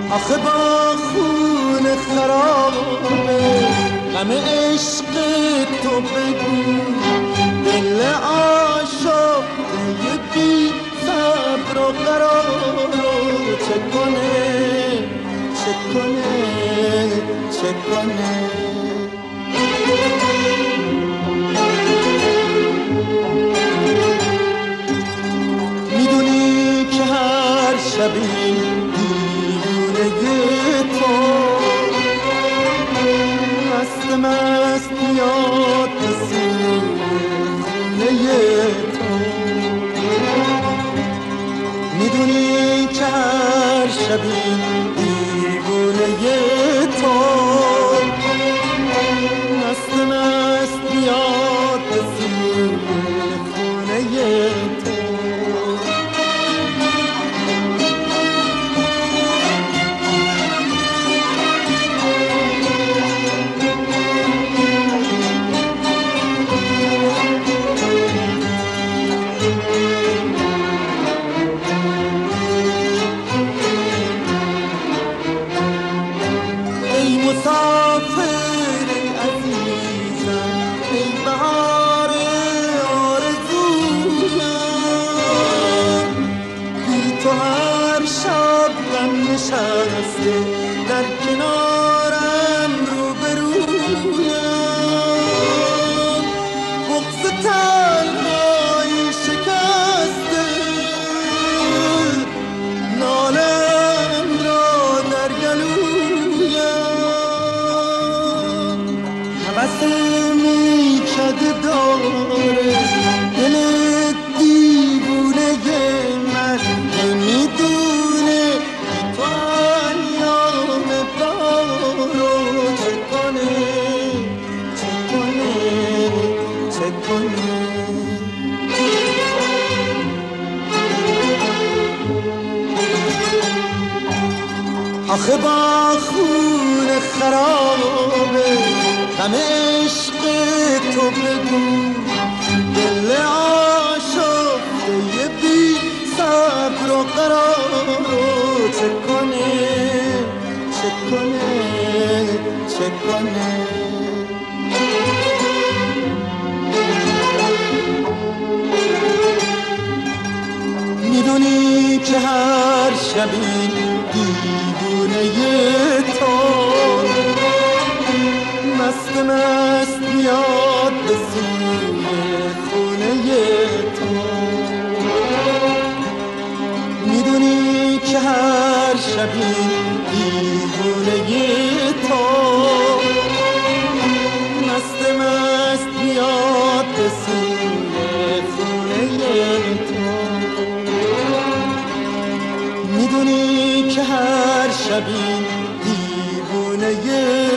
آخه با خون خرابه غم عشق تو بگو دل آشفته بی صبر و قرار چه کنه چه کنه چه کنه. میدونی که هر شبی تو مست مست میاد سینه تو، میدونی که هر شبی دیوونه تو مست مست میاد سینه تو. مسافر عزیزم ای بهار آرزویم، بی تو هر شب غم نشسته در کنارم روبرویم، بغض تنهایی شکسته نالم را در گلویم، هوس میکده داره دل دیوونه من، نمیدونه تو ایام بارو چه کنه چه کنه چه کنه. آخه با خون خرابه غم عشق تو بگو دل آشفته بی صبر و قرار چه کنه چه کنه چه کنه. میدونی که هر شبی دیوونه تو مست مست میاد به سوی خونه تو، میدونی که هر شبی دیوونه تو مست مست میاد به سوی خونه تو، میدونی که هر شبی دیوونه